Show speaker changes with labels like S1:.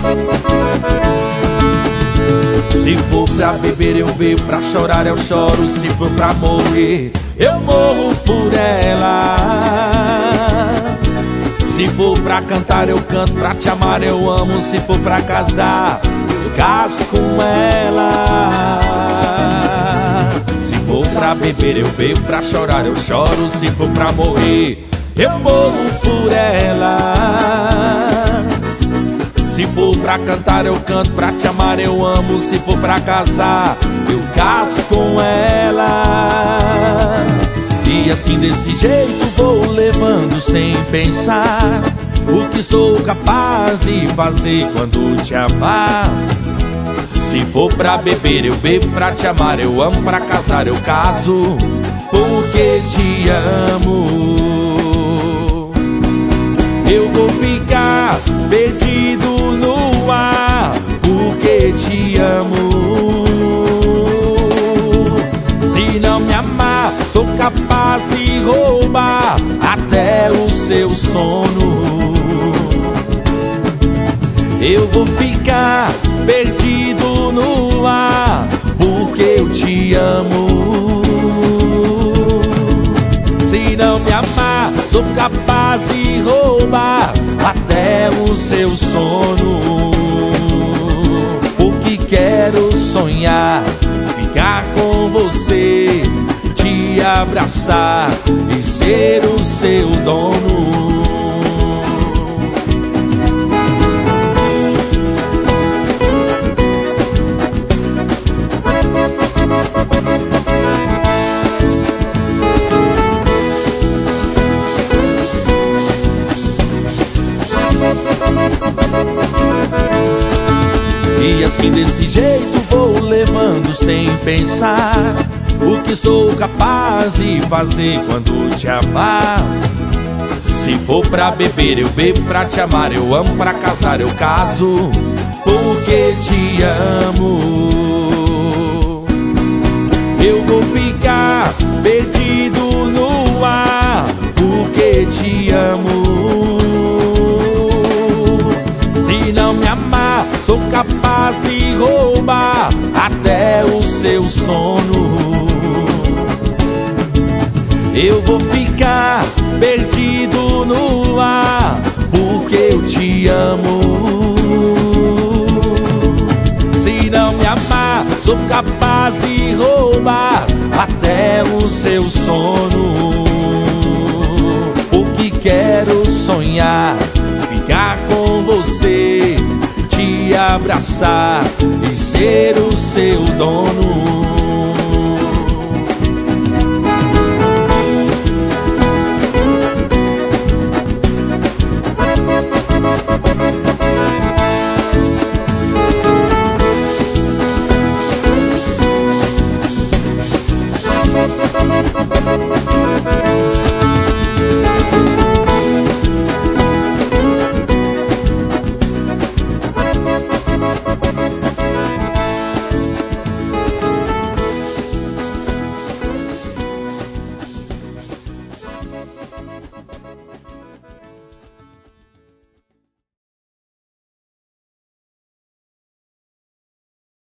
S1: Se for pra beber eu bebo, pra chorar eu choro. Se for pra morrer eu morro por ela. Se for pra cantar eu canto, pra te amar eu amo. Se for pra casar eu caso com ela. Se for pra beber eu bebo, pra chorar eu choro. Se for pra morrer eu morro por ela. Se for pra cantar eu canto, pra te amar eu amo. Se for pra casar eu caso com ela. E assim desse jeito vou levando sem pensar o que sou capaz de fazer quando te amar. Se for pra beber eu bebo, pra te amar eu amo. Pra casar eu caso, porque te amo. Eu vou ficar perdido no ar, porque te amo. Se não me amar, sou capaz de roubar até o seu sono. Eu vou ficar perdido no ar, porque eu te amo. Se não me amar, sou capaz de roubar até o seu sono. Porque quero sonhar, ficar com você, te abraçar e ser o seu dono. E assim desse jeito vou levando sem pensar o que sou capaz de fazer quando te amar. Se for pra beber eu bebo, pra te amar eu amo. Pra casar eu caso, porque te amo. Eu vou ficar perdido no ar, porque te amo. Se não me amar, sou capaz de roubar até o seu sono. Eu vou ficar perdido no ar, porque eu te amo. Se não me amar, sou capaz de roubar até o seu sono. Porque quero sonhar, ficar com você, te abraçar e ser o seu dono.